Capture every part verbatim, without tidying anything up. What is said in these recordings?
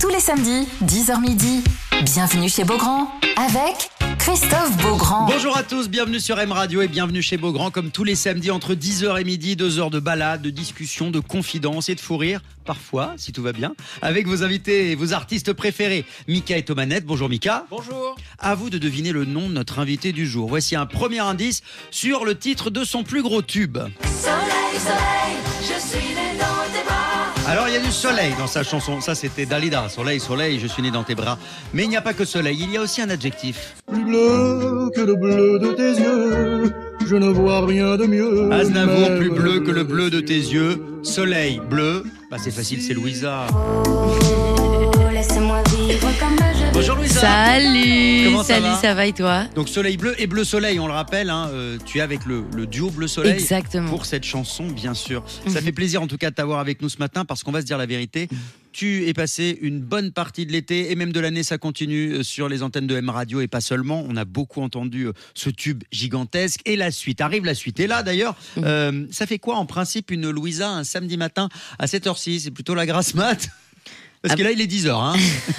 Tous les samedis, dix heures midi, bienvenue chez Beaugrand avec Christophe Beaugrand. Bonjour à tous, bienvenue sur M Radio et bienvenue chez Beaugrand. Comme tous les samedis entre dix heures et midi, deux heures de balade, de discussion, de confidence et de fou rire. Parfois, si tout va bien, avec vos invités et vos artistes préférés. Mika est aux manettes. Bonjour Mika. Bonjour. À vous de deviner le nom de notre invité du jour. Voici un premier indice sur le titre de son plus gros tube. Soleil, soleil, je suis né dans tes bras. Alors il y a du soleil dans sa chanson, ça c'était Dalida, soleil, soleil, je suis né dans tes bras. Mais il n'y a pas que soleil, il y a aussi un adjectif. Plus bleu que le bleu de tes yeux, je ne vois rien de mieux. Aznavour, plus bleu que le bleu de tes yeux, soleil, bleu, bah c'est facile, c'est Louisa. Oh, laisse-moi vivre comme je veux. Bonjour Louisa. Salut. Comment ça Salut, va ça va et toi? Donc soleil bleu et bleu soleil, on le rappelle, hein, euh, tu es avec le, le duo bleu soleil. Exactement. Pour cette chanson, bien sûr. Mhm. Ça fait plaisir en tout cas de t'avoir avec nous ce matin parce qu'on va se dire la vérité. Tu es passé une bonne partie de l'été et même de l'année, ça continue sur les antennes de M Radio et pas seulement. On a beaucoup entendu ce tube gigantesque et la suite. Arrive la suite. Et là d'ailleurs, Mhm. euh, ça fait quoi en principe une Louisa un samedi matin à cette heure-ci? C'est plutôt la grasse mat? Parce que là, il est dix heures. Hein.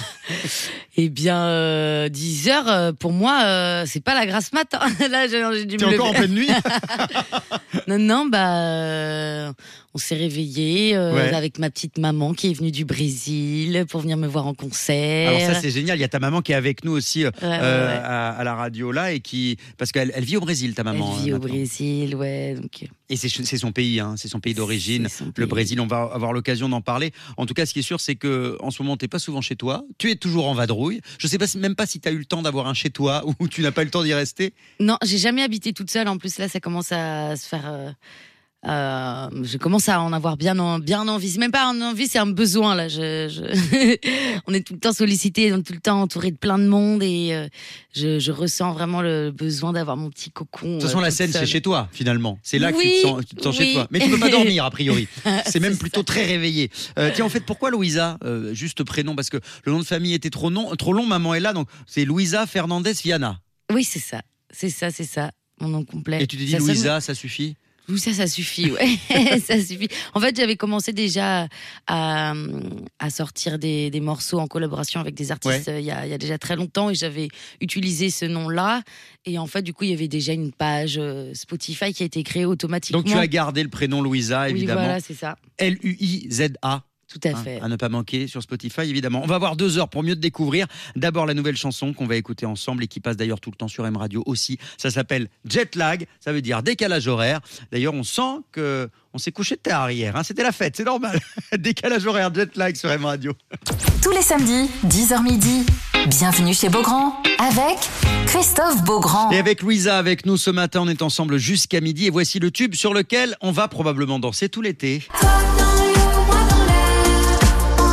Eh bien, euh, dix heures, euh, pour moi, euh, c'est pas la grasse mat. Hein. Là, j'ai, j'ai dû T'es me encore en lever. pleine nuit? Non, non, bah, euh, on s'est réveillés euh, Ouais. avec ma petite maman qui est venue du Brésil pour venir me voir en concert. Alors ça c'est génial, il y a ta maman qui est avec nous aussi euh, Ouais, ouais, euh, ouais. À, à la radio là et qui parce qu'elle elle vit au Brésil ta maman. Elle vit hein, au maintenant. Brésil, ouais. Donc, Et c'est, c'est son pays, hein, c'est son pays d'origine. c'est son Le pays. Brésil, on va avoir l'occasion d'en parler. En tout cas, ce qui est sûr, c'est que en ce moment, t'es pas souvent chez toi. Tu es toujours en vadrouille. Je sais pas, si- même pas si tu as eu le temps d'avoir un chez toi ou tu n'as pas eu le temps d'y rester. Non, j'ai jamais habité toute seule. En plus, là, ça commence à se faire. Euh, euh, je commence à en avoir bien, en, bien envie. C'est même pas en envie, c'est un besoin là. Je, je... On est tout le temps sollicité, on est tout le temps entouré de plein de monde et euh, je, je ressens vraiment le besoin d'avoir mon petit cocon. De toute façon, euh, la toute scène, seule. c'est chez toi, finalement. C'est là que Oui, tu te sens, tu te sens chez oui. toi. Mais tu peux pas dormir, a priori. C'est même C'est plutôt très réveillé. Euh, tiens, en fait, pourquoi Louisa euh, Juste prénom, parce que le nom de famille était trop, non, trop long. Maman est là, donc c'est Louisa Fernandez Viana. Oui, c'est ça, c'est ça, c'est ça, mon nom complet. Et tu te dis Ça sonne- Louisa, ça suffit? Louisa, ça suffit, ouais. Ça suffit. En fait, j'avais commencé déjà à, à sortir des, des morceaux en collaboration avec des artistes Ouais. euh, il y, a, il y a déjà très longtemps et j'avais utilisé ce nom-là. Et en fait, du coup, il y avait déjà une page euh, Spotify qui a été créée automatiquement. Donc tu as gardé le prénom Louisa, Oui, évidemment. voilà, c'est ça. L U I Z A. Tout à Hein, fait. à ne pas manquer sur Spotify, évidemment. On va avoir deux heures pour mieux te découvrir. D'abord, la nouvelle chanson qu'on va écouter ensemble et qui passe d'ailleurs tout le temps sur M Radio aussi. Ça s'appelle Jet Lag. Ça veut dire décalage horaire. D'ailleurs, on sent que on s'est couché de terre hier. Hein. C'était la fête, c'est normal. Décalage horaire, Jet Lag sur M Radio. Tous les samedis, dix heures midi, bienvenue chez Beaugrand avec Christophe Beaugrand. Et avec Louisa, avec nous ce matin, on est ensemble jusqu'à midi. Et voici le tube sur lequel on va probablement danser tout l'été. Toi dans l'eau, moi dans l'air.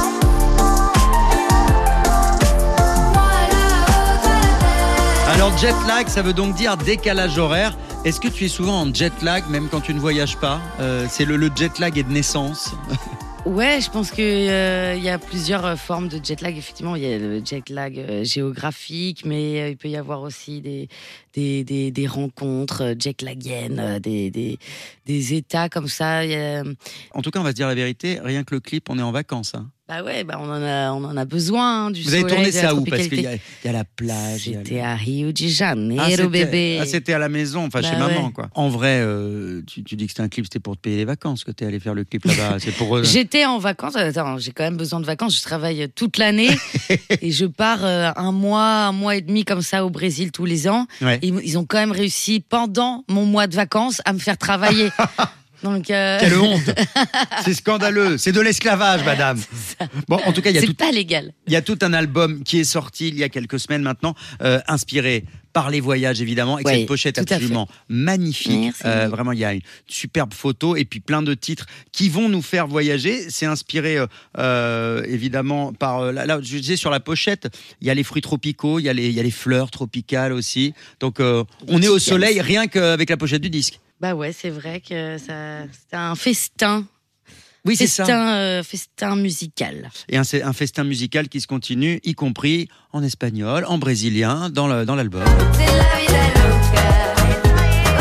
Moi là-haut, toi la terre. Alors, jet lag, ça veut donc dire décalage horaire. Est-ce que tu es souvent en jet lag, même quand tu ne voyages pas? Euh, C'est le, le jet lag est de naissance. Ouais, je pense qu'il euh, y a plusieurs euh, formes de jet lag. Effectivement, il y a le jet lag euh, géographique, mais euh, il peut y avoir aussi des, des, des, des rencontres euh, jet lagiennes, euh, des, des, des états comme ça. Il y a- En tout cas, on va se dire la vérité, rien que le clip, on est en vacances. Hein. Bah ouais, bah on, en a, on en a besoin hein, du Vous avez soleil, tourné de la ça où? Parce qu'il tropicalité. y, a- il y a la plage. il y a le- C'était à Rio de Janeiro, Ah, c'était- bébé. ah, c'était à la maison, enfin Bah chez maman, ouais. quoi. En vrai, euh, tu, tu dis que c'était un clip, c'était pour te payer les vacances que t'es allé faire le clip là-bas. C'est pour eux. J'étais en vacances. Attends, j'ai quand même besoin de vacances. Je travaille toute l'année et je pars euh, un mois, un mois et demi comme ça au Brésil tous les ans. Ouais. Et ils ont quand même réussi pendant mon mois de vacances à me faire travailler. Donc, euh, Quelle honte! C'est scandaleux, c'est de l'esclavage, madame. Bon, en tout cas, il y a c'est tout, pas légal. il y a tout un album qui est sorti il y a quelques semaines maintenant, euh, inspiré par les voyages évidemment, avec Ouais, cette pochette tout à fait. absolument magnifique. Merci. Euh, vraiment, il y a une superbe photo et puis plein de titres qui vont nous faire voyager. C'est inspiré euh, euh, évidemment par. Euh, là, là, je disais sur la pochette, il y a les fruits tropicaux, il y a les, il y a les fleurs tropicales aussi. Donc, euh, on est au Tropicales. soleil rien qu'avec la pochette du disque. Bah ouais, c'est vrai que ça, c'est un festin. Oui, c'est ça. Festin, euh, festin musical. Et un, c'est un festin musical qui se continue, y compris en espagnol, en brésilien, dans le- dans l'album. C'est la vida loca.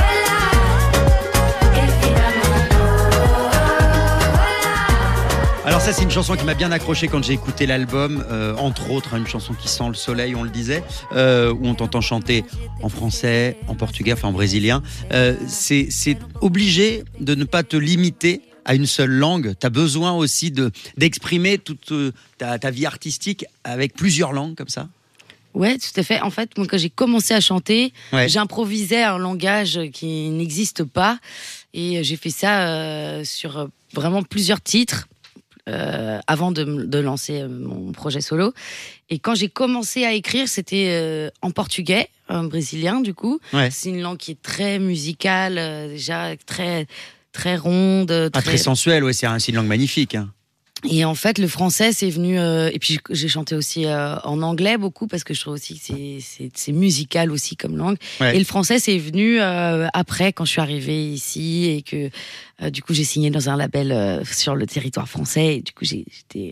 Voilà. Et finalement, voilà. Alors ça, c'est une chanson qui m'a bien accroché quand j'ai écouté l'album, euh, entre autres, hein, une chanson qui sent le soleil, on le disait, euh, où on t'entend chanter en français, en portugais, enfin en brésilien. Euh, c'est, c'est obligé de ne pas te limiter à une seule langue. Tu as besoin aussi de, d'exprimer toute euh, ta, ta vie artistique avec plusieurs langues comme ça. Ouais, tout à fait. En fait, moi, quand j'ai commencé à chanter, Ouais. j'improvisais un langage qui n'existe pas. Et j'ai fait ça euh, sur vraiment plusieurs titres euh, avant de, de lancer mon projet solo. Et quand j'ai commencé à écrire, c'était euh, en portugais, en brésilien du coup. Ouais. C'est une langue qui est très musicale, euh, déjà très, très ronde. Ah, Très... très sensuelle, ouais, c'est, un, c'est une langue magnifique. Hein. Et en fait, le français, c'est venu... Euh, et puis, j'ai chanté aussi euh, en anglais beaucoup, parce que je trouve aussi que c'est, c'est, c'est musical aussi comme langue. Ouais. Et le français, c'est venu euh, après, quand je suis arrivée ici, et que euh, du coup, j'ai signé dans un label euh, sur le territoire français. Et du coup, j'ai, j'étais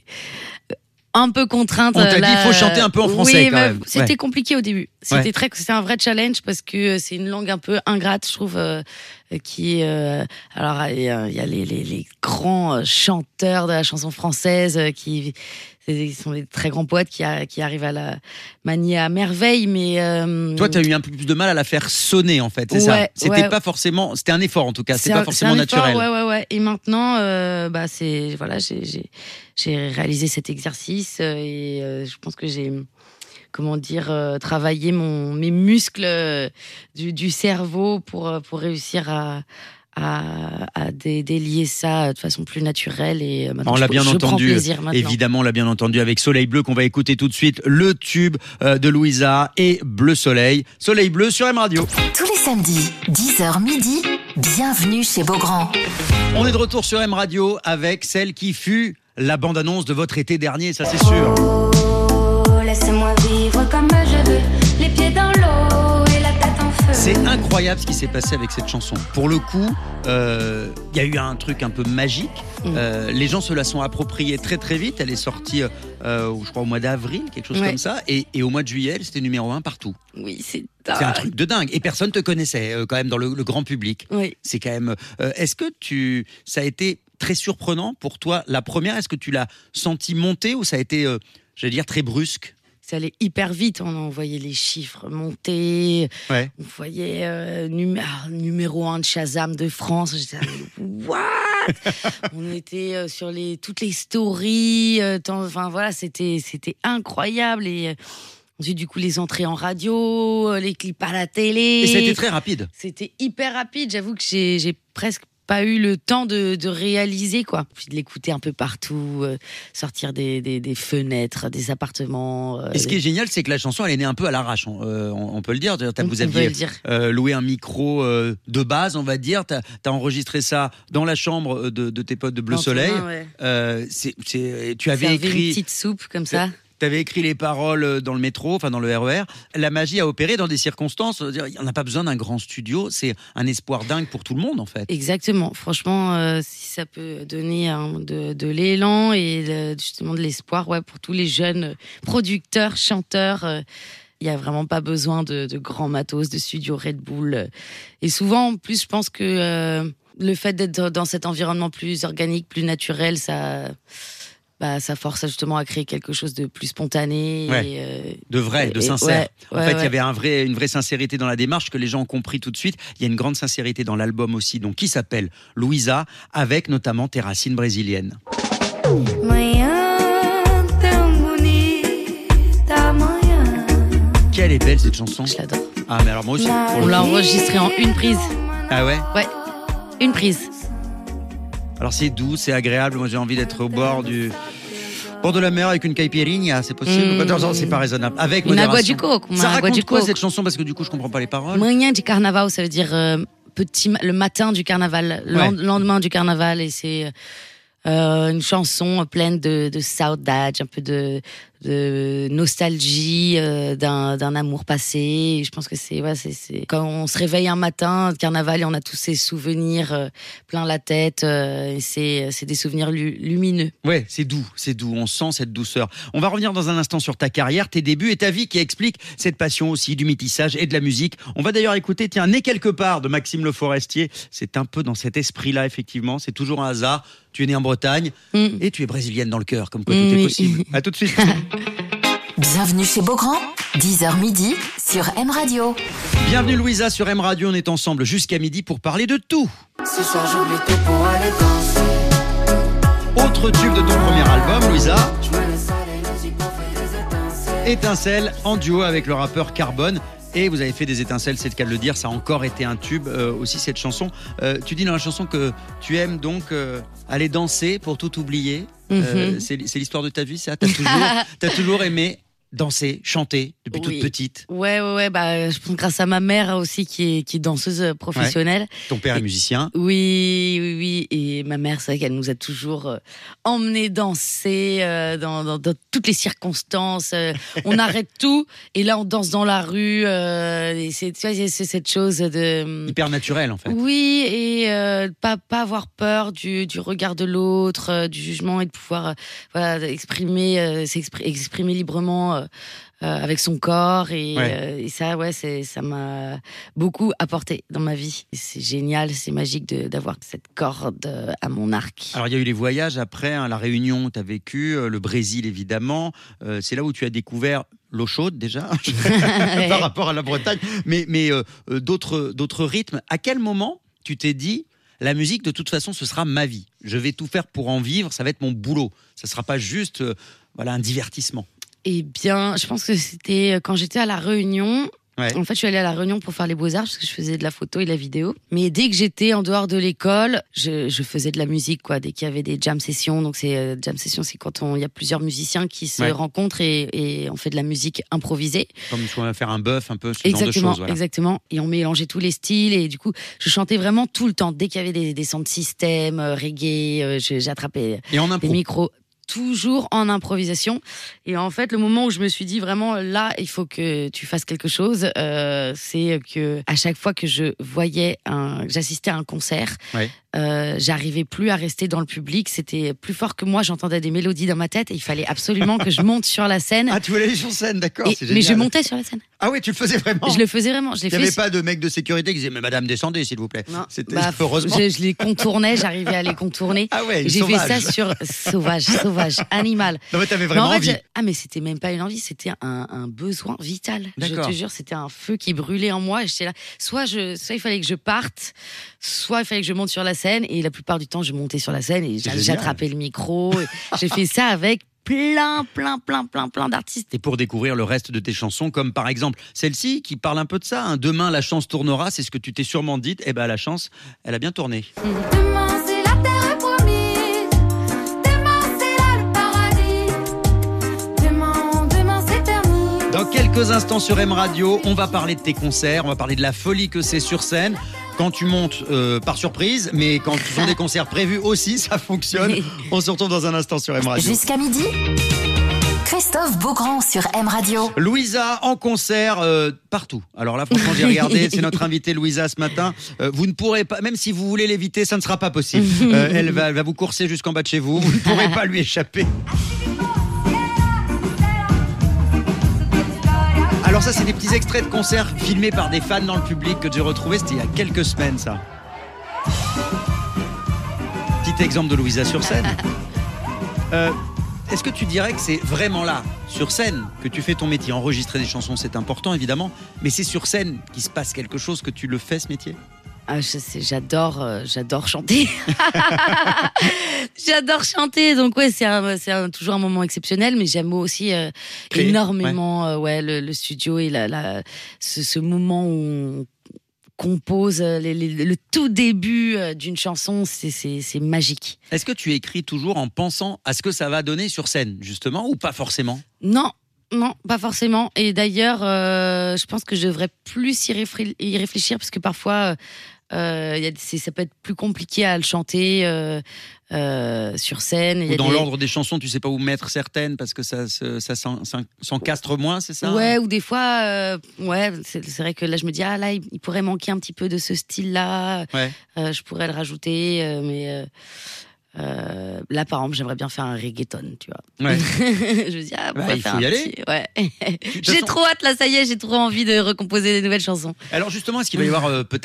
un peu contrainte. On t'a euh, dit, là, il faut chanter un peu en français oui, quand mais même. C'était Ouais. compliqué au début. C'était, Ouais. très, c'était un vrai challenge, parce que c'est une langue un peu ingrate, je trouve, euh, qui est... Euh, alors, il y a, il y a les, les, les grands chanteurs de la chanson française euh, qui... Ils sont des très grands poètes qui, a, qui arrivent à la manier à merveille, mais... Euh, Toi, tu as eu un peu plus de mal à la faire sonner, en fait, c'est Ouais, ça. C'était ouais. pas forcément, c'était un effort en tout cas, c'était c'est pas un- forcément c'est un effort, naturel. ouais, ouais, ouais. Et maintenant, euh, bah, c'est, voilà, j'ai, j'ai, j'ai réalisé cet exercice euh, et euh, je pense que j'ai, comment dire, euh, travaillé mon, mes muscles euh, du, du cerveau pour, euh, pour réussir à, à, à dé- délier ça de façon plus naturelle. Et euh, maintenant, On l'a je, bien je prends entendu, plaisir maintenant. évidemment, on l'a bien entendu avec Soleil Bleu qu'on va écouter tout de suite, le tube euh, de Louisa et Bleu Soleil. Soleil Bleu sur M Radio. Tous les samedis, dix heures midi, bienvenue chez Beaugrand. On est de retour sur M Radio avec celle qui fut la bande-annonce de votre été dernier, ça c'est sûr. Oh, laissez-moi vivre comme je veux, les pieds dans l'eau et la tête en feu. C'est incroyable ce qui s'est passé avec cette chanson. Pour le coup, il euh, y a eu un truc un peu magique. Mm. Euh, les gens se la sont appropriée très très vite. Elle est sortie, euh, je crois, au mois d'avril, quelque chose Ouais. comme ça. Et, et au mois de juillet, elle, c'était numéro un partout. Oui, c'est C'est un truc de dingue. Et personne te connaissait euh, quand même dans le, le grand public. Oui. C'est quand même. euh, est-ce que tu, ça a été très surprenant pour toi la première? Est-ce que tu l'as senti monter ou ça a été, euh, j'allais dire, très brusque? Ça allait hyper vite, on voyait les chiffres monter, Ouais. on voyait euh, numé- ah, numéro un de Shazam de France. J'étais là, mais what? On était euh, sur les, toutes les stories, euh, tant- enfin voilà, c'était, c'était incroyable. Et euh, ensuite, du coup, les entrées en radio, euh, les clips à la télé. Et ça a été très rapide. C'était hyper rapide, j'avoue que j'ai, j'ai presque pas eu le temps de, de réaliser, quoi. Puis de l'écouter un peu partout, euh, sortir des, des, des fenêtres, des appartements. euh, Et ce qui est génial, c'est que la chanson, elle est née un peu à l'arrache. On, euh, on- on peut le dire. T'as- on- Vous on peut aviez le dire. euh, loué un micro euh, de base, on va dire. T'as as enregistré ça dans la chambre de, de tes potes de Bleu Dans ton Soleil. main, ouais. Euh, c'est, c'est, tu avais Servait une écrit. petite soupe comme ça. Tu avais écrit les paroles dans le métro, enfin dans le R E R. La magie a opéré dans des circonstances. Il n'y en a pas besoin d'un grand studio. C'est un espoir dingue pour tout le monde, en fait. Exactement. Franchement, euh, si ça peut donner un- de, de l'élan et de- justement de l'espoir, ouais, pour tous les jeunes producteurs, chanteurs. euh, Il n'y a vraiment pas besoin de, de grands matos, de studio Red Bull. Et souvent, en plus, je pense que euh, le fait d'être dans cet environnement plus organique, plus naturel, ça, bah, ça force justement à créer quelque chose de plus spontané. Ouais. Et, euh, De vrai, de et- sincère. ouais, En ouais, fait, il y ouais. avait un vrai, une vraie sincérité dans la démarche que les gens ont compris tout de suite. Il y a une grande sincérité dans l'album aussi, donc qui s'appelle Louisa, avec notamment tes racines brésiliennes. Manhã tão bonita, manhã. Quelle est belle cette chanson. Je l'adore. Ah, mais alors moi aussi. pour On le l'a coup. enregistré en une prise. Ah ouais. Ouais, une prise. Alors c'est doux, c'est agréable. Moi j'ai envie d'être au bord du bord de la mer avec une caipirinha, c'est possible? Mmh. Non, non, c'est pas raisonnable. Avec Une modération. água de coco, uma Ça água raconte de quoi coco. cette chanson? Parce que du coup je comprends pas les paroles. Manhã de carnaval, ça veut dire euh, petit, ma- le matin du carnaval, le Ouais. lendemain du carnaval, et c'est euh, une chanson pleine de, de saudade, un peu de, de nostalgie euh, d'un, d'un amour passé. Et je pense que c'est, ouais, c'est, c'est quand on se réveille un matin de carnaval et on a tous ces souvenirs euh, plein la tête. Euh, et c'est, c'est des souvenirs lu- lumineux. Ouais, c'est doux, c'est doux. On sent cette douceur. On va revenir dans un instant sur ta carrière, tes débuts et ta vie qui explique cette passion aussi du métissage et de la musique. On va d'ailleurs écouter, tiens, Né quelque part de Maxime Le Forestier. C'est un peu dans cet esprit-là, effectivement. C'est toujours un hasard. Tu es né en Bretagne. Bretagne. Mm. Et tu es brésilienne dans le cœur, comme quoi Mm, tout est oui. possible. À tout de suite. Bienvenue chez Beaugrand, dix heures midi sur M Radio. Bienvenue Louisa sur M Radio. On est ensemble jusqu'à midi pour parler de tout. Ce soir j'oublie tout pour aller danser. Autre tube de ton premier album, Louisa, Je me laisse aller, musique pour faire des étincelles. Étincelle, en duo avec le rappeur Carbone. Et vous avez fait des étincelles, c'est le cas de le dire, ça a encore été un tube euh, aussi cette chanson. Euh, tu dis dans la chanson que tu aimes donc euh, aller danser pour tout oublier. Euh, Mhm. c'est, c'est l'histoire de ta vie, ça. T'as toujours, t'as toujours aimé danser, chanter depuis Oui. toute petite. Ouais, ouais, ouais. Bah, je pense grâce à ma mère aussi, qui est, qui est danseuse professionnelle. Ton père est musicien. Oui, oui, oui. Et ma mère, c'est vrai qu'elle nous a toujours euh, emmenés danser euh, dans, dans, dans toutes les circonstances. Euh, on arrête tout et là, on danse dans la rue. Euh, et c'est, tu vois, c'est, c'est cette chose de... Hyper naturel en fait. Oui, et euh, pas, pas avoir peur du, du regard de l'autre, euh, du jugement, et de pouvoir euh, voilà, exprimer, euh, s'exprimer exprimer librement euh, euh, avec son corps. Et, Ouais. euh, et ça, ouais, c'est, ça m'a beaucoup apporté dans ma vie. Et c'est génial, c'est magique de, d'avoir cette corde euh, à mon arc. Alors il y a eu les voyages après, hein, la Réunion, tu as vécu, euh, le Brésil évidemment. Euh, c'est là où tu as découvert l'eau chaude déjà, par rapport à la Bretagne, mais, mais euh, euh, d'autres, d'autres rythmes. À quel moment tu t'es dit, la musique de toute façon ce sera ma vie, je vais tout faire pour en vivre, ça va être mon boulot, ça ne sera pas juste euh, voilà, un divertissement. Eh bien, je pense que c'était quand j'étais à La Réunion. Ouais. En fait, je suis allée à La Réunion pour faire les beaux-arts parce que je faisais de la photo et de la vidéo. Mais dès que j'étais en dehors de l'école, je, je faisais de la musique, quoi. Dès qu'il y avait des jam sessions, donc c'est euh, jam session, c'est quand on, il y a plusieurs musiciens qui se Ouais. rencontrent et, et on fait de la musique improvisée. Comme si on va faire un bœuf, un peu ce Exactement, genre de choses. Voilà. exactement. Et on mélangeait tous les styles et du coup, je chantais vraiment tout le temps. Dès qu'il y avait des, des sons de système, euh, reggae, euh, je- j'attrapais Et en des impro. micros. Toujours en improvisation. Et en fait, le moment où je me suis dit vraiment là, il faut que tu fasses quelque chose, euh, c'est que à chaque fois que je voyais un, j'assistais à un concert, Ouais. euh, j'arrivais plus à rester dans le public. C'était plus fort que moi. J'entendais des mélodies dans ma tête et il fallait absolument que je monte sur la scène. Ah, tu voulais aller sur scène, d'accord, Et- c'est mais génial. je montais sur la scène. Ah oui, tu le faisais vraiment. Je le faisais vraiment. Je l'ai Il n'y avait fait. pas de mec de sécurité qui disait, mais madame, descendez s'il vous plaît. Non. C'était Bah, heureusement. Je, je les contournais. J'arrivais à les contourner. Ah ouais, J'ai sauvage. fait ça sur sauvage, sauvage, animal. Non mais t'avais Mais vraiment en fait, envie. je- ah mais c'était même pas une envie, c'était un, un besoin vital. Je D'accord. te jure, c'était un feu qui brûlait en moi. Et j'étais là. Soit je, soit il fallait que je parte, soit il fallait que je monte sur la scène. Et la plupart du temps, je montais sur la scène et C'est j'a- génial. j'attrapais le micro. Et j'ai fait ça avec plein, plein, plein, plein, plein d'artistes. Et pour découvrir le reste de tes chansons, comme par exemple celle-ci qui parle un peu de ça, hein. Demain la chance tournera, c'est ce que tu t'es sûrement dit. Eh ben la chance, elle a bien tourné. Demain c'est la terre est promise. Demain c'est là le paradis. Demain, demain c'est terminé. Dans quelques instants sur M Radio, on va parler de tes concerts, on va parler de la folie que c'est sur scène. Quand tu montes euh, par surprise, mais quand ce sont des concerts prévus aussi, ça fonctionne. On se retrouve dans un instant sur M Radio. Jusqu'à midi, Christophe Beaugrand sur M Radio. Louisa en concert euh, partout. Alors là, franchement, j'ai regardé, c'est notre invitée Louisa ce matin. Euh, vous ne pourrez pas, même si vous voulez l'éviter, ça ne sera pas possible. Euh, elle, va, elle va vous courser jusqu'en bas de chez vous. Vous ne pourrez pas lui échapper. Alors ça, c'est des petits extraits de concerts filmés par des fans dans le public que j'ai retrouvés. C'était il y a quelques semaines, ça. Petit exemple de Louisa sur scène. Euh, Est-ce que tu dirais que c'est vraiment là, sur scène, que tu fais ton métier? Enregistrer des chansons, c'est important, évidemment. Mais c'est sur scène qu'il se passe quelque chose, que tu le fais, ce métier? Ah, je sais, j'adore, euh, j'adore chanter. J'adore chanter, donc ouais, c'est un, c'est un- toujours un moment exceptionnel, mais j'aime aussi euh, Créer, énormément, euh, ouais, le, le studio et la, la, ce, ce moment où on compose euh, les- les- le tout début euh, d'une chanson, c'est, c'est, c'est magique. Est-ce que tu écris toujours en pensant à ce que ça va donner sur scène, justement, ou pas forcément? Non. Non, pas forcément. Et d'ailleurs, euh, je pense que je devrais plus y, réfré- y réfléchir parce que parfois, euh, y a, c'est, ça peut être plus compliqué à le chanter euh, euh, sur scène. Il y Ou a dans des- l'ordre des chansons, tu sais pas où mettre certaines parce que ça, se- ça s'en- s'en- s'encastre moins, c'est ça? Ouais, ou des fois, euh, ouais, c'est, c'est vrai que là, je me dis, ah là, il, il pourrait manquer un petit peu de ce style-là. Ouais. Euh, je pourrais le rajouter, euh, mais euh, euh, là, par exemple, j'aimerais bien faire un reggaeton, tu vois. Ouais. Je me dis, ah, Bah, pourrait il faire faut y un aller. petit- Ouais. toute J'ai façon- trop hâte, là, ça y est, j'ai trop envie de recomposer des nouvelles chansons. Alors justement, est-ce qu'il va y avoir euh, peut-être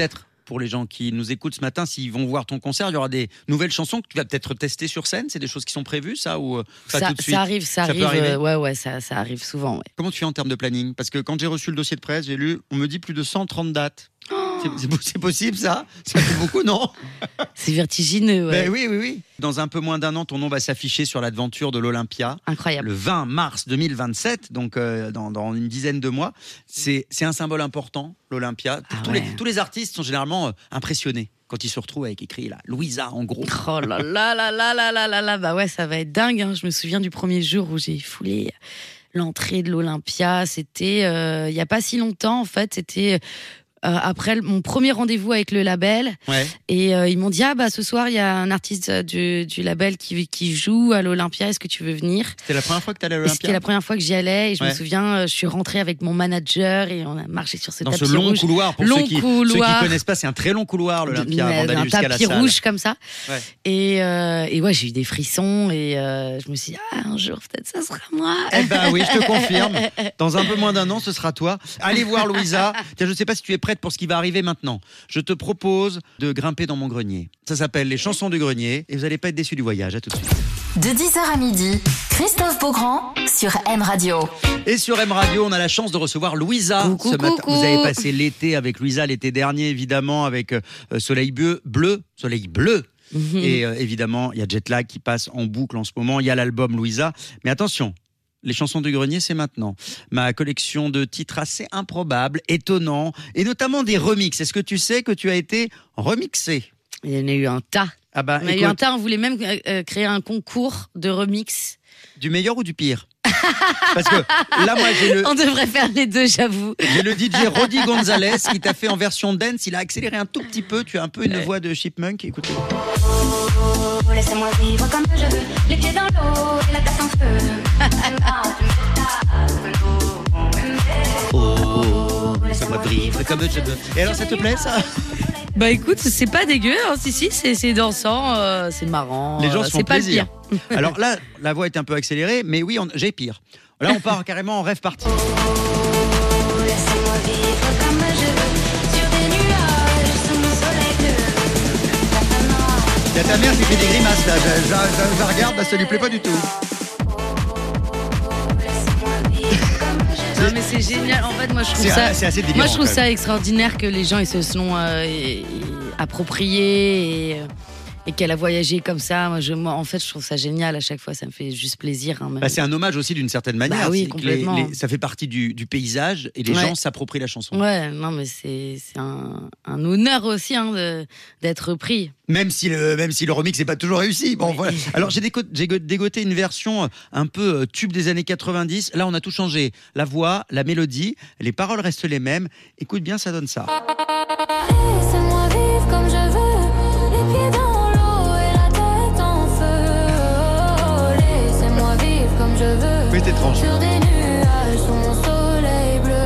pour les gens qui nous écoutent ce matin, s'ils vont voir ton concert, il y aura des nouvelles chansons que tu vas peut-être tester sur scène. C'est des choses qui sont prévues, ça ou pas ça, tout de suite? Ça arrive, ça, Ça peut arrive. arriver euh, ouais, ouais, ça, ça arrive souvent. Ouais. Comment tu fais en termes de planning? Parce que quand j'ai reçu le dossier de presse, j'ai lu, on me dit plus de cent trente dates. C'est, c'est, c'est possible ça? Ça fait beaucoup, non? C'est vertigineux. Ouais. Ben oui, oui, oui. Dans un peu moins d'un an, ton nom va s'afficher sur la devanture de l'Olympia. Incroyable. Le vingt mars deux mille vingt-sept, donc euh, dans, dans une dizaine de mois. C'est, c'est un symbole important, l'Olympia. Ah tous, ouais. les, tous les artistes sont généralement euh, impressionnés quand ils se retrouvent avec écrit là, Louisa en gros. Oh là là là là là là là là. Bah ouais, ça va être dingue. Hein. Je me souviens du premier jour où j'ai foulé l'entrée de l'Olympia. C'était euh, il y a pas si longtemps en fait. C'était Euh, après le- mon premier rendez-vous avec le label, Ouais. et euh, ils m'ont dit ah bah ce soir il y a un artiste du, du label qui, qui joue à l'Olympia, est-ce que tu veux venir? C'était la première fois que tu allais à Et l'Olympia? c'était la première fois que j'y allais, et je Ouais. me souviens, euh, je suis rentrée avec mon manager et on a marché sur ce Dans tapis ce long rouge. couloir, pour Long ceux qui ne couloir. connaissent pas, c'est un très long couloir l'Olympia Mais avant d'aller un jusqu'à la tapis salle. rouge comme ça. Ouais. Et, euh, et ouais, j'ai eu des frissons, et euh, je me suis dit ah, un jour peut-être ça sera moi. Eh ben oui, je te confirme. Dans un peu moins d'un an, ce sera toi. Allez voir Louisa. Tiens, je ne sais pas si tu es prête pour ce qui va arriver maintenant. Je te propose de grimper dans mon grenier. Ça s'appelle les chansons du grenier et vous n'allez pas être déçus du voyage. À tout de suite. De dix heures à midi, Christophe Beaugrand sur M Radio. Et sur M Radio, on a la chance de recevoir Louisa Coucou, ce matin. coucou. Vous avez passé l'été avec Louisa, l'été dernier évidemment, avec euh, Soleil bleu, bleu, Soleil bleu. Mhm. Et euh, évidemment, il y a Jetlag qui passe en boucle en ce moment. Il y a l'album Louisa. Mais attention, les chansons du grenier, c'est maintenant. Ma collection de titres assez improbables, étonnants, et notamment des remixes. Est-ce que tu sais que tu as été remixé? Il y en a eu un tas. Ah bah, On a eu écoute, un tas, on voulait même euh, euh, créer un concours de remix. du meilleur ou du pire? Parce que là, moi, j'ai le, On devrait faire les deux, j'avoue. j'ai le D J Roddy Gonzalez qui t'a fait en version dance. Il a accéléré un tout petit peu. Tu as un peu une voix de Chipmunk. Écoutez. Oh, laissez-moi vivre comme je veux, les pieds dans l'eau et la tête en feu. Ah, tu me fais ça, de l'eau. Oh, laisse-moi vivre comme je veux. Et alors, ça te plaît, ça? Bah écoute, c'est pas dégueu, hein. Si, si, c'est, c'est dansant, euh, c'est marrant. Les gens euh, se font c'est pas le plaisir. pire. Alors là, la voix est un peu accélérée, mais oui, on- j'ai pire. Là, on part carrément en rêve party. Oh, laissez-moi vivre comme je veux, sur des nuages, sous mon soleil bleu. Il y a ta mère qui fait des grimaces là. Je, je- je- je la regarde, bah, ça lui plaît pas du tout. Laissez-moi vivre comme je veux. Non mais c'est génial. En fait, moi je trouve C'est, ça. c'est assez délirant. Moi je trouve quand ça même. extraordinaire que les gens ils se sont euh, et- et appropriés, et, euh, et qu'elle a voyagé comme ça. Moi, je, moi, en fait, je trouve ça génial à chaque fois. Ça me fait juste plaisir. Hein, même. Bah, c'est un hommage aussi d'une certaine manière. Bah oui, C'est que complètement. les- les- ça fait partie du, du paysage et les Ouais. gens s'approprient la chanson. Ouais, non mais c'est c'est un, un honneur aussi hein, de, d'être pris. Même si le même si le remix n'est pas toujours réussi. Bon voilà. Alors j'ai déco- j'ai go- dégoté une version euh, un peu euh, tube des années quatre-vingt-dix. Là on a tout changé. La voix, la mélodie, les paroles restent les mêmes. Écoute bien, ça donne ça. Laissez-moi vivre comme je veux, les pieds dans l'eau et la tête en feu. Oh, laissez-moi vivre comme je veux, Oui, c'est étrange. sur des nuages sous mon soleil bleu.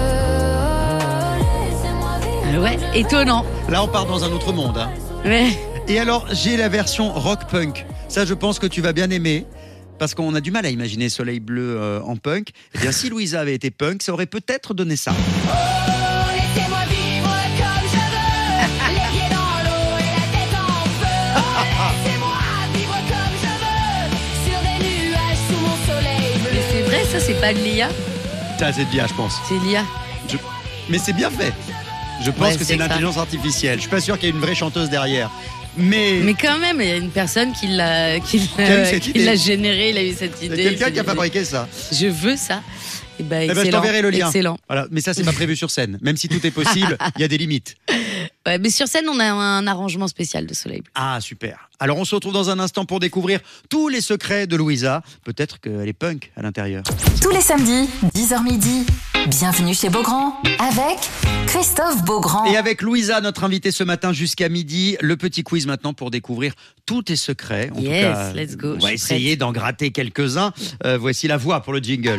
Oh, laissez-moi vivre. Euh, ouais, étonnant. Là on part dans un autre monde. Hein. Ouais. Et alors j'ai la version rock punk. Ça je pense que tu vas bien aimer. Parce qu'on a du mal à imaginer Soleil bleu euh, en punk. Eh bien, si Louisa avait été punk, ça aurait peut-être donné ça. Oh, laissez-moi vivre comme je veux, les pieds dans l'eau et la tête en feu. Oh, laissez-moi vivre comme je veux, sur des nuages sous mon soleil bleu. Mais c'est vrai, ça c'est pas de l'I A, Ça, c'est bien, je pense. c'est l'I A. Je- Mais c'est bien fait. Je pense Ouais, que c'est c'est ça. l'intelligence artificielle. Je suis pas sûr qu'il y ait une vraie chanteuse derrière. Mais, Mais quand même, il y a une personne qui l'a, qui a eu l'a, cette qui idée. l'a généré, il a eu cette il y a idée. quelqu'un cette qui a idée. fabriqué ça. Je veux ça. Et ben, Eh ben, je excellent. t'enverrai le lien. Excellent. Voilà. Mais ça, c'est pas prévu sur scène. Même si tout est possible, il y a des limites. Ouais, mais sur scène, on a un arrangement spécial de Soleil bleu. Ah, super. Alors, on se retrouve dans un instant pour découvrir tous les secrets de Louisa. Peut-être qu'elle est punk à l'intérieur. Tous les samedis, dix heures midi. Bienvenue chez Beaugrand avec Christophe Beaugrand. Et avec Louisa, notre invitée ce matin jusqu'à midi, le petit quiz maintenant pour découvrir tous tes secrets. En Yes, tout cas, let's go, on je va suis essayer prête. d'en gratter quelques-uns. Euh, voici la voix pour le jingle.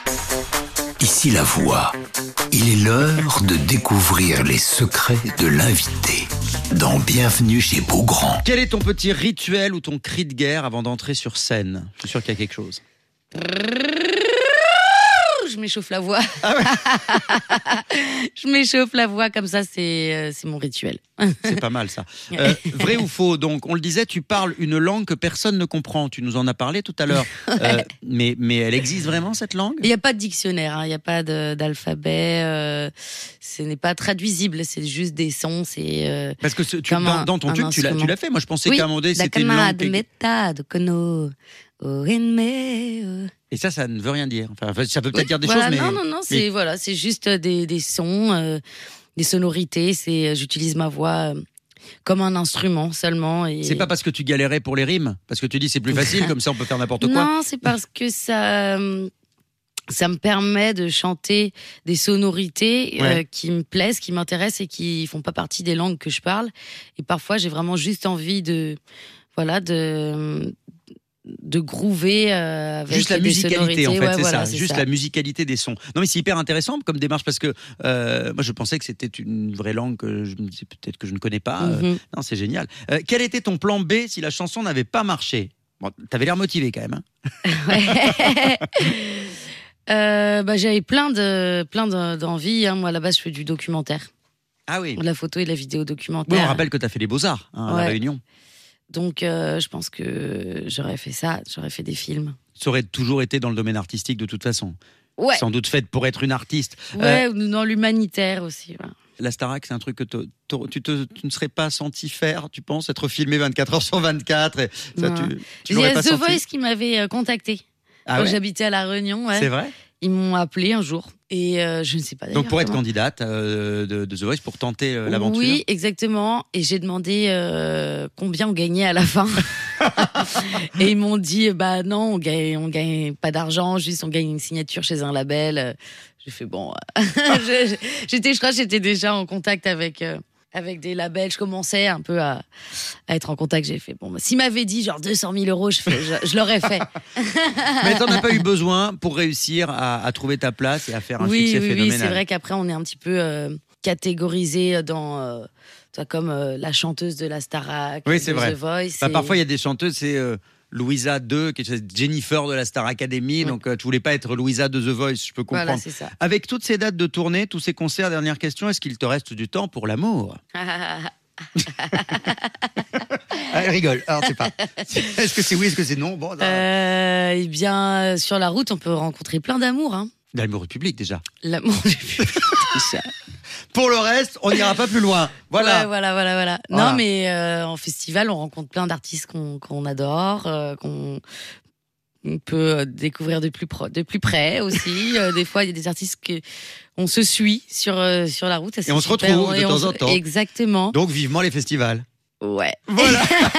Ici la voix. Il est l'heure de découvrir les secrets de l'invité dans Bienvenue chez Beaugrand. Quel est ton petit rituel ou ton cri de guerre avant d'entrer sur scène? Je suis sûr qu'il y a quelque chose. Je m'échauffe la voix. Ah ouais. Je m'échauffe la voix comme ça, c'est, euh, c'est mon rituel. C'est pas mal ça. Euh, vrai ou faux, donc on le disait, tu parles une langue que personne ne comprend. Tu nous en as parlé tout à l'heure. Euh, mais, mais elle existe vraiment cette langue? Il n'y a pas de dictionnaire, hein, il n'y a pas de, d'alphabet, euh, ce n'est pas traduisible, c'est juste des sons. C'est, euh, Parce que ce- tu, comme dans, un- dans ton un tube, tu l'as, tu instrument. l'as fait. Moi, je pensais Oui, qu'à un moment donné, da c'était une langue. camarade qui- metade kono, orinme, Et ça, ça ne veut rien dire. Enfin, ça peut peut-être Oui, dire des voilà, choses, mais. non, non, non, c'est mais- voilà, c'est juste des, des sons, euh, des sonorités. C'est, j'utilise ma voix euh, comme un instrument seulement. Et... C'est pas parce que tu galérais pour les rimes, parce que tu dis c'est plus facile, comme ça on peut faire n'importe quoi. Non, c'est parce que ça, euh, ça me permet de chanter des sonorités euh, Ouais. qui me plaisent, qui m'intéressent et qui font pas partie des langues que je parle. Et parfois, j'ai vraiment juste envie de, voilà, de de groover euh, avec Juste la des musicalité, en fait, sonorités. Ouais, c'est voilà, ça. c'est Juste ça. la musicalité des sons. Non, mais c'est hyper intéressant comme démarche parce que euh, moi, je pensais que c'était une vraie langue que je me disais peut-être que je ne connais pas. Euh, Mhm. non, c'est génial. Euh, quel était ton plan B si la chanson n'avait pas marché? Bon, t'avais l'air motivé quand même. Hein. Ouais. Euh, bah, j'avais plein de plein de- d'envies. Hein. Moi, à la base, je fais du documentaire, Ah oui. de la photo et de la vidéo Oui, documentaire. on rappelle que t'as fait les Beaux-Arts hein, à La Ouais. Réunion. Donc, euh, je pense que j'aurais fait ça. J'aurais fait des films. Ça aurait toujours été dans le domaine artistique de toute façon. Ouais. Sans doute faite pour être une artiste. Euh, Ouais, ou dans l'humanitaire aussi. Voilà. la Starac, c'est un truc que te- te- tu, te, tu ne serais pas senti faire, tu penses, être filmé vingt-quatre heures sur vingt-quatre et ça, Non. tu, tu Il y l'aurais a pas The senti. Voice qui m'avait euh, contacté Ah quand ouais j'habitais à La Réunion. Ouais. C'est vrai. Ils m'ont appelé un jour et euh, je ne sais pas. Donc d'ailleurs pour être comment. candidate euh, de, de The Voice, pour tenter euh, l'aventure. Oui, exactement. Et j'ai demandé euh, combien on gagnait à la fin. Et ils m'ont dit, bah non, on gagne, on gagne pas d'argent, juste on gagne une signature chez un label. J'ai fait bon. Je- je- j'étais, je crois, que j'étais déjà en contact avec. euh, avec des labels, je commençais un peu à, à être en contact. J'ai fait bon, bah, s'ils m'avaient dit genre deux cent mille euros, je, fais, je, je l'aurais fait. Mais t'en as pas eu besoin pour réussir à, à trouver ta place et à faire un oui, succès oui, oui, phénoménal. c'est vrai qu'après on est un petit peu euh, catégorisé dans, euh, tu vois, comme euh, la chanteuse de la Starac, Oui, de c'est vrai. The Voice. Bah, et- parfois, il y a des chanteuses, c'est euh, Louisa deux, qui est Jennifer de la Star Academy. Oui. Donc, euh, tu voulais pas être Louisa de The Voice, je peux comprendre. Voilà, c'est ça. Avec toutes ces dates de tournée, tous ces concerts, dernière question, est-ce qu'il te reste du temps pour l'amour? Ah, elle rigole. Alors, c'est pas. Est-ce que c'est oui, est-ce que c'est non? Bon, ça- Euh, eh bien, euh, sur la route, on peut rencontrer plein d'amour. Hein. L'amour du public, déjà. L'amour du public, déjà. Pour le reste, on n'ira pas plus loin. Voilà. Ouais, voilà, voilà, voilà. Voilà. Non, mais euh, en festival, on rencontre plein d'artistes qu'on qu'on adore, euh, qu'on on peut euh, découvrir de plus, pro- de plus près aussi. Euh, des fois, il y a des artistes que on se suit sur, euh, sur la route. Et on se retrouve de Et on temps se- en temps. Exactement. Donc, vivement les festivals. Ouais. Voilà.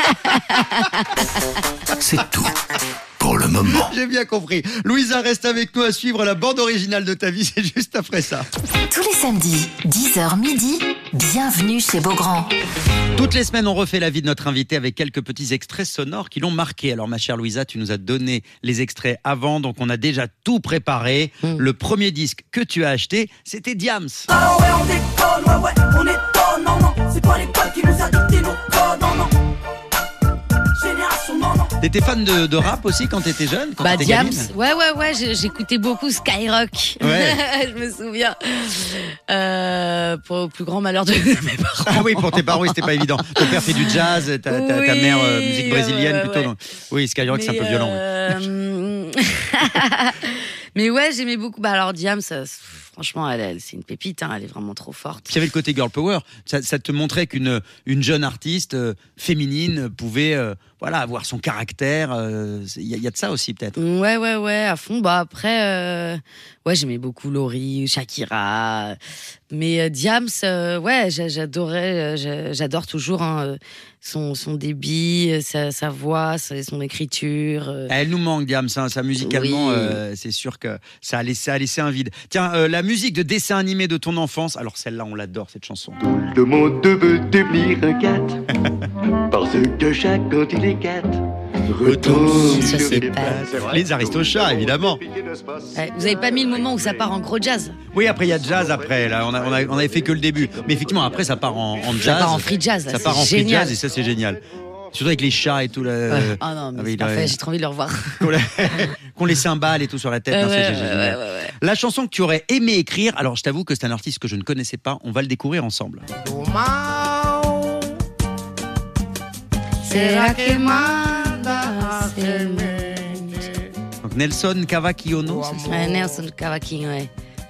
C'est tout pour le moment. J'ai bien compris. Louisa reste avec nous à suivre la bande originale de ta vie. C'est juste après ça. Tous les samedis, dix heures midi, bienvenue chez Beaugrand. Toutes les semaines, on refait la vie de notre invité avec quelques petits extraits sonores qui l'ont marqué. Alors, ma chère Louisa, tu nous as donné les extraits avant, donc on a déjà tout préparé. Mm. Le premier disque que tu as acheté, c'était Diams. Ah ouais, on déconne, ouais, ouais, on étonne, non, non. C'est pas l'école qui nous a dicté nos codes, non, non. Génération, non, non. T'étais fan de, de rap aussi quand t'étais jeune, quand Bah, t'étais Diams. gamine? Ouais, ouais, ouais. j'ai- J'écoutais beaucoup Skyrock. Ouais. Je me souviens. Euh, pour le plus grand malheur de mes parents. Ah oui, pour tes parents, oui, c'était pas évident. Ton père fait du jazz, ta, ta- ta Oui, mère euh, musique brésilienne ouais, ouais, plutôt. ouais. donc- Oui, Skyrock, c'est un peu Mais, violent. oui. euh, Mais ouais, j'aimais beaucoup. Bah alors Diams, ça, franchement, elle, elle, c'est une pépite. Hein, elle est vraiment trop forte. Il y avait le côté girl power. Ça, ça te montrait qu'une une jeune artiste euh, féminine pouvait euh, voilà, avoir son caractère. euh, Il y, a- il y a de ça aussi, peut-être. Ouais, ouais, ouais, à fond. Bah après, euh, ouais, j'aimais beaucoup Laurie, Shakira. Mais euh, Diams, euh, ouais, j'a- j'adorais, euh, j'a- j'adore toujours hein, euh, son, son débit, euh, sa, sa voix, sa- son écriture. euh. Elle nous manque, Diams. Hein, ça, musicalement, Oui. euh, c'est sûr que ça a laissé, ça a laissé un vide. Tiens, euh, la musique de dessin animé de ton enfance. Alors, celle-là, on l'adore, cette chanson. Tout le monde veut devenir un cat, parce que chaque quand il est cat, retombe Sur sur ses les pattes. pattes. Les Aristochats, évidemment. Ouais, vous avez pas mis le moment où ça part en gros jazz? Oui, après, il y a jazz après. Là, on, a, on, a, on avait fait que le début. Mais effectivement, après, ça part en, en jazz. Ça part en free jazz. Ça c'est part en free génial. jazz et ça, c'est génial. Surtout avec les chats et tout. Là, Ouais. Ah non, mais Ah oui, c'est il parfait, aurait- j'ai trop envie de le revoir. qu'on les- qu'on les cymbales et tout sur la tête. Euh, hein, c'est ouais, c'est ouais, génial. ouais, ouais, ouais. La chanson que tu aurais aimé écrire, alors je t'avoue que c'est un artiste que je ne connaissais pas, on va le découvrir ensemble. Donc Nelson Cavaquinho, c'est ça? Ouais, Nelson Cavaquinho, ouais.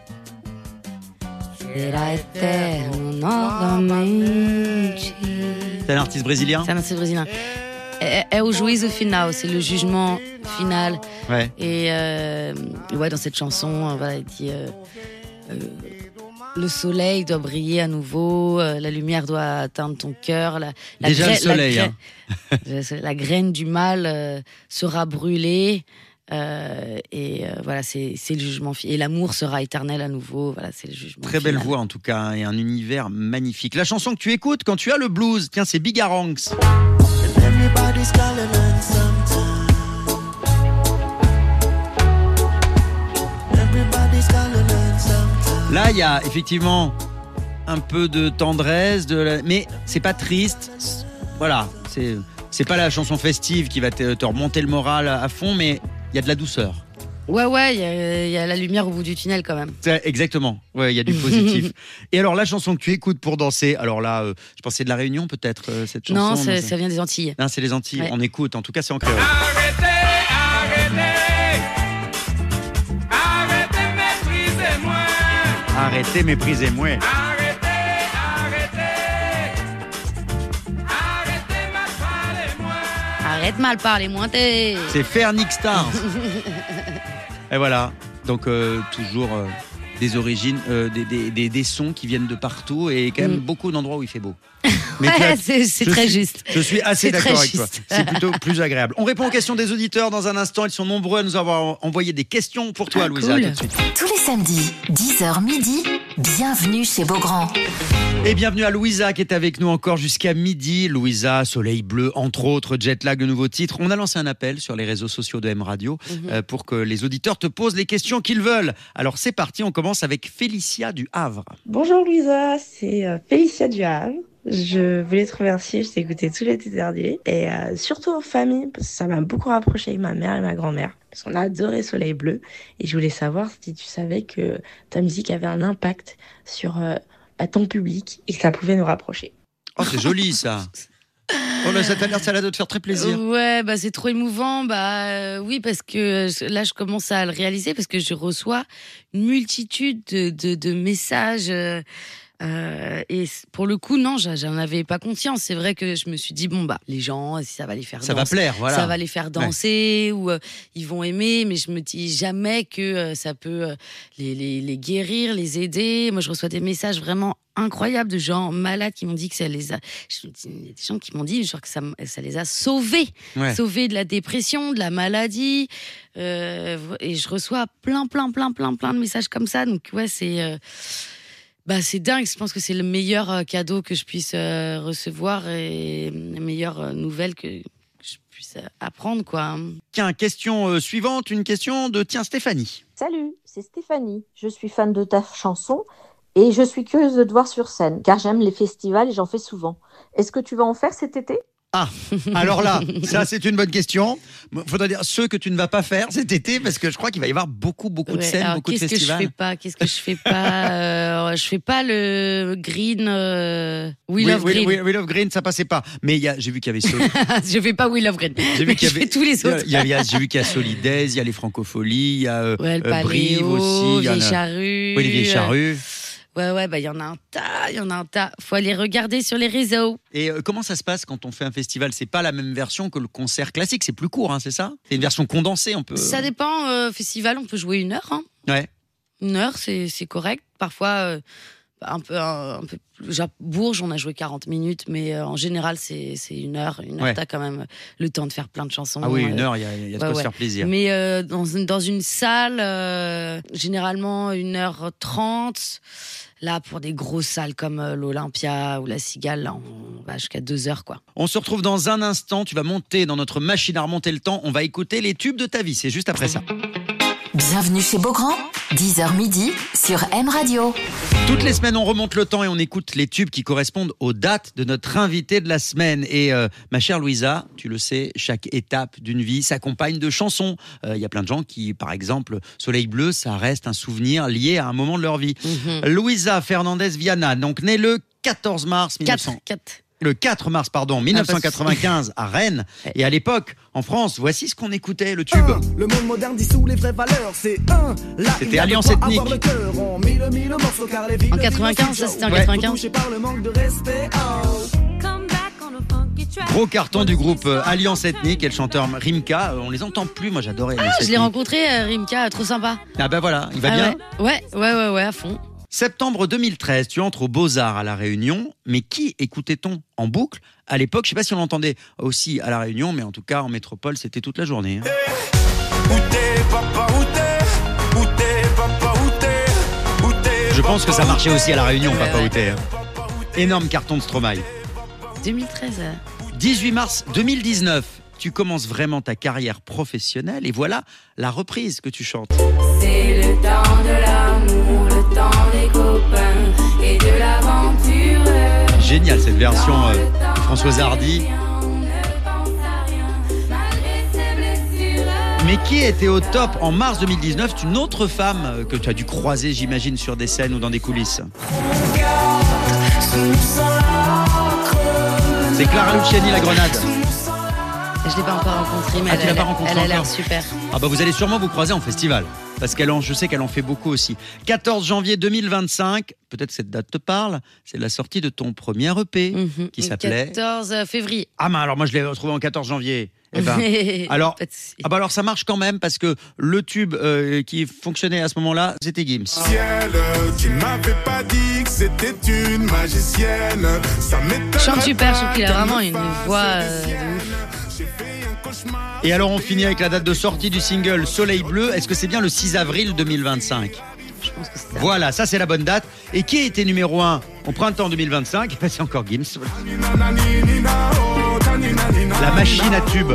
Será eterno novamente. C'est un artiste brésilien? C'est un artiste brésilien. É, é o juízo final, c'est le jugement final. Ouais. Et euh, ouais, dans cette chanson, euh, voilà, il dit euh, euh, le soleil doit briller à nouveau, euh, la lumière doit atteindre ton cœur. La, la Déjà gra- le soleil. La, hein. gra- la graine du mal euh, sera brûlée. Euh, et euh, voilà, c'est, c'est le jugement fi- et l'amour sera éternel à nouveau. Voilà, c'est le jugement. Très belle final. voix en tout cas et un univers magnifique. La chanson que tu écoutes quand tu as le blues, tiens, c'est Bigaranx. Everybody's calling on sometime. Everybody's calling on sometime. Là, il y a effectivement un peu de tendresse, de la... mais c'est pas triste. C'est- Voilà, c'est c'est pas la chanson festive qui va te, te remonter le moral à, à fond, mais il y a de la douceur. Ouais, ouais, il y, a- il y a la lumière au bout du tunnel quand même. C'est- Exactement. Ouais, il y a du positif. Et alors la chanson que tu écoutes pour danser, alors là, euh, je pensais de la Réunion peut-être euh, cette chanson. Non, c'est- c'est- ça vient des Antilles. Non, c'est les Antilles. Ouais. On écoute. En tout cas, c'est en créole. Arrêtez, arrêtez, arrêtez, méprisez-moi. Arrêtez, méprisez-moi. Arrêtez, arrêtez, arrêtez, ma parlez-moi. Arrête mal parler, moins t'es. C'est Phoenix Stars. Et voilà. Donc euh, toujours euh, des origines, euh, des, des, des, des sons qui viennent de partout et quand même Mm. beaucoup d'endroits où il fait beau. Mais tu Ouais, as- c'est, c'est je très suis- juste. Je suis assez C'est très d'accord avec toi. juste. C'est plutôt plus agréable. On répond aux questions des auditeurs dans un instant. Ils sont nombreux à nous avoir envoyé des questions pour toi, Ah, Louisa. cool. Tout de suite. Tous les samedis, dix heures midi, bienvenue chez Beaugrand. Et bienvenue à Louisa qui est avec nous encore jusqu'à midi. Louisa, Soleil Bleu, entre autres, Jetlag, le nouveau titre. On a lancé un appel sur les réseaux sociaux de M Radio Mhm. euh, pour que les auditeurs te posent les questions qu'ils veulent. Alors c'est parti, on commence avec Félicia du Havre. Bonjour Louisa, c'est euh, Félicia du Havre. Je voulais te remercier, je t'ai écouté tout l'été dernier et euh, surtout en famille parce que ça m'a beaucoup rapproché avec ma mère et ma grand-mère parce qu'on a adoré Soleil Bleu et je voulais savoir si tu savais que ta musique avait un impact sur euh, bah, ton public et que ça pouvait nous rapprocher. Oh, c'est joli ça. Oh là, ça t'a l'air, ça a l'air de te faire très plaisir. Ouais, bah c'est trop émouvant. Bah euh, oui, parce que je- là je commence à le réaliser parce que je reçois une multitude de, de, de messages. euh, euh, et c- pour le coup, non, j'a- j'en avais pas conscience. C'est vrai que je me suis dit bon bah les gens, si ça va les faire Ça va danser, plaire, voilà. ça va les faire danser ou euh, ils vont aimer. Mais je me dis jamais que euh, ça peut euh, les, les, les guérir, les aider. Moi, je reçois des messages vraiment incroyables de gens malades qui m'ont dit que ça les a. je me dis, Il y a des gens qui m'ont dit genre que ça, m- ça les a sauvés, Ouais. sauvés de la dépression, de la maladie. Euh, et je reçois plein, plein, plein, plein, plein de messages comme ça. Donc ouais, c'est euh, bah c'est dingue. Je pense que c'est le meilleur euh, cadeau que je puisse euh, recevoir et la meilleure euh, nouvelle que, que je puisse euh, apprendre quoi. Tiens, question euh, suivante, une question de tiens Stéphanie. Salut, c'est Stéphanie. Je suis fan de ta chanson et je suis curieuse de te voir sur scène car j'aime les festivals et j'en fais souvent. Est-ce que tu vas en faire cet été? Ah, alors là, ça c'est une bonne question. Faudrait dire ceux que tu ne vas pas faire cet été parce que je crois qu'il va y avoir beaucoup, beaucoup de Ouais, scènes, alors, beaucoup de qu'est-ce que je festivals. fais pas Qu'est-ce que je fais pas euh, Je fais pas le green. Euh, We Oui, Love oui, Green. oui, We Love Green, ça passait pas. Mais il y a, j'ai vu qu'il y avait Soli- je fais pas We Love Green. j'ai vu Mais qu'il y je avait fais tous les autres. il y a- il y a- j'ai vu qu'il y a Solidaise, il y a les Francopholies, il y a euh, Ouais, le euh, Brive Paléo, aussi, il y en a- Vieille Charrue. oui, les Vieilles Charrues. Ouais, ouais, bah il y en a un tas, il y en a un tas. Faut aller regarder sur les réseaux. Et euh, comment ça se passe quand on fait un festival? C'est pas la même version que le concert classique, c'est plus court, hein, c'est ça? C'est une version condensée, on peut. Ça dépend. euh, festival, on peut jouer une heure. Hein. Ouais. Une heure, c'est c'est correct. Parfois, euh, un peu, un, un peu plus. Genre, Bourges, on a joué quarante minutes, mais euh, en général, c'est c'est une heure. Une heure, Ouais. t'as quand même le temps de faire plein de chansons. Ah oui, une euh, heure, il y a, il y a de ouais, quoi se ouais. faire plaisir. Mais euh, dans, une, dans une salle, euh, généralement une heure trente. Là, pour des grosses salles comme euh, l'Olympia ou la Cigale, là, on va jusqu'à deux heures, quoi. On se retrouve dans un instant. Tu vas monter dans notre machine à remonter le temps. On va écouter les tubes de ta vie. C'est juste après ça. Bienvenue chez Beaugrand, dix heures midi sur M Radio. Toutes les semaines, on remonte le temps et on écoute les tubes qui correspondent aux dates de notre invité de la semaine. Et euh, ma chère Louisa, tu le sais, chaque étape d'une vie s'accompagne de chansons. Il euh, y a plein de gens qui, par exemple, Soleil Bleu, ça reste un souvenir lié à un moment de leur vie. Mm-hmm. Louisa Fernandez Viana, donc née le quatorze mars mille neuf cents. quatre. Le quatre mars, pardon, mille neuf cent quatre-vingt-quinze à Rennes. Et à l'époque, en France, voici ce qu'on écoutait, le tube. Un, le monde moderne dissout les vraies valeurs, c'est un. Là, c'était Alliance Ethnique. En, mille, mille morceaux, car les en quatre-vingt-quinze, ça c'était en ouais. quatre-vingt-quinze. Par le manque de respect, oh. Gros carton du groupe Alliance Ethnique et le chanteur Rimka. On les entend plus, moi j'adorais. Ah, je l'ai rencontré, Rimka, trop sympa. Ah ben voilà, il va ah, bien. Ouais, ouais, ouais, ouais, ouais, à fond. Septembre deux mille treize, tu entres aux Beaux-Arts à La Réunion, mais qui écoutait-on en boucle à l'époque? Je ne sais pas si on l'entendait aussi à La Réunion, mais en tout cas en métropole, c'était toute la journée. Hein. Je pense que ça marchait aussi à La Réunion, ouais, Papa ouais. Outé. Hein. Énorme carton de Stromae. deux mille treize. dix-huit mars deux mille dix-neuf. Tu commences vraiment ta carrière professionnelle et voilà la reprise que tu chantes. C'est le temps de l'amour, le temps des copains et de l'aventure. Génial cette version euh, de Françoise Hardy. Mais qui était au top en mars deux mille dix-neuf? C'est une autre femme que tu as dû croiser, j'imagine, sur des scènes ou dans des coulisses. C'est Clara Luciani, La Grenade. Je ne l'ai pas encore rencontrée, mais ah, elle, tu l'as pas rencontrée elle a l'air encore. super. Ah bah vous allez sûrement vous croiser en festival, parce qu'elle en, je sais qu'elle en fait beaucoup aussi. quatorze janvier deux mille vingt-cinq, peut-être cette date te parle, c'est la sortie de ton premier E P mm-hmm. qui s'appelait... quatorze février. Ah mais alors moi je l'ai retrouvé en quatorze janvier. Eh ben, alors, ah bah alors ça marche quand même parce que le tube euh, qui fonctionnait à ce moment-là, c'était Gims. Ciel, tu m'avais pas dit que c'était une magicienne. Ça chante super, je trouve qu'il a vraiment une voix euh, de ouf. Et alors on finit avec la date de sortie du single Soleil Bleu. Est-ce que c'est bien le six avril deux mille vingt-cinq? Je pense que c'est ça. Voilà, ça c'est la bonne date. Et qui a été numéro un au printemps deux mille vingt-cinq? C'est encore Gims. La machine à tube.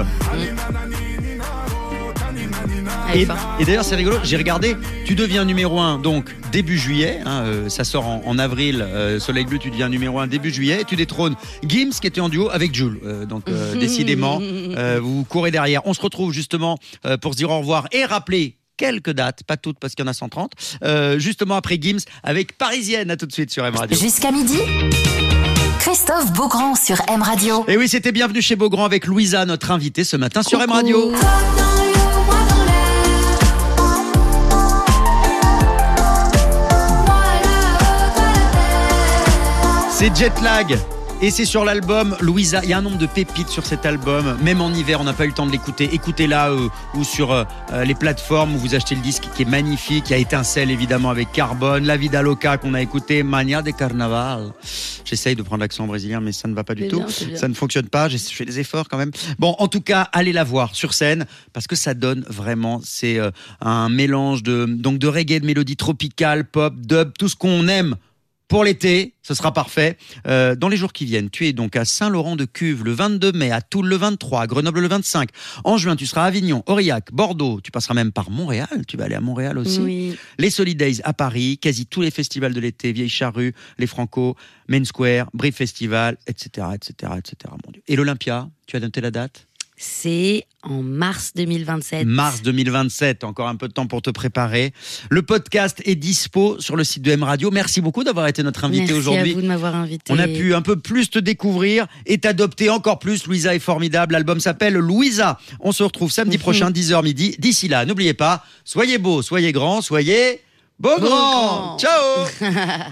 Et, et d'ailleurs c'est rigolo, j'ai regardé, tu deviens numéro un donc début juillet, hein, euh, ça sort en, en avril, euh, Soleil Bleu, tu deviens numéro un début juillet, et tu détrônes Gims qui était en duo avec Jul. Euh, donc euh, décidément, euh, vous courez derrière. On se retrouve justement euh, pour se dire au revoir et rappeler quelques dates, pas toutes parce qu'il y en a cent trente, euh, justement après Gims avec Parisienne. À tout de suite sur M Radio. Jusqu'à midi, Christophe Beaugrand sur M Radio. Et oui, c'était Bienvenue chez Beaugrand avec Louisa, notre invitée ce matin sur M Radio. C'est Jetlag et c'est sur l'album Louisa. Il y a un nombre de pépites sur cet album. Même en hiver, on n'a pas eu le temps de l'écouter. Écoutez-la euh, ou sur euh, les plateformes où vous achetez le disque qui est magnifique. Il y a Étincelle évidemment avec Carbone, La Vida Loca qu'on a écouté, Mania de Carnaval. J'essaye de prendre l'accent brésilien mais ça ne va pas du c'est tout. Bien, ça ne fonctionne pas. Je fais des efforts quand même. Bon, en tout cas, allez la voir sur scène parce que ça donne vraiment. C'est euh, un mélange de donc de reggae, de mélodies tropicales, pop, dub, tout ce qu'on aime. Pour l'été, ce sera parfait. Euh, dans les jours qui viennent, tu es donc à Saint-Laurent-de-Cuve le vingt-deux mai, à Toul le vingt-trois, à Grenoble le vingt-cinq. En juin, tu seras à Avignon, Aurillac, Bordeaux. Tu passeras même par Montréal. Tu vas aller à Montréal aussi. Oui. Les Solidays à Paris, quasi tous les festivals de l'été, Vieille Charrue, les Franco, Main Square, Brief Festival, et cetera, et cetera, et cetera. Mon Dieu. Et l'Olympia, tu as noté la date ? C'est en mars deux mille vingt-sept. Mars deux mille vingt-sept, encore un peu de temps pour te préparer. Le podcast est dispo sur le site de M Radio. Merci beaucoup d'avoir été notre invité Merci aujourd'hui. Merci à vous de m'avoir invité. On a pu un peu plus te découvrir et t'adopter encore plus. Louisa est formidable. L'album s'appelle Louisa. On se retrouve samedi prochain, dix heures midi. D'ici là, n'oubliez pas, soyez beaux, soyez grands, soyez beaux grands. Ciao.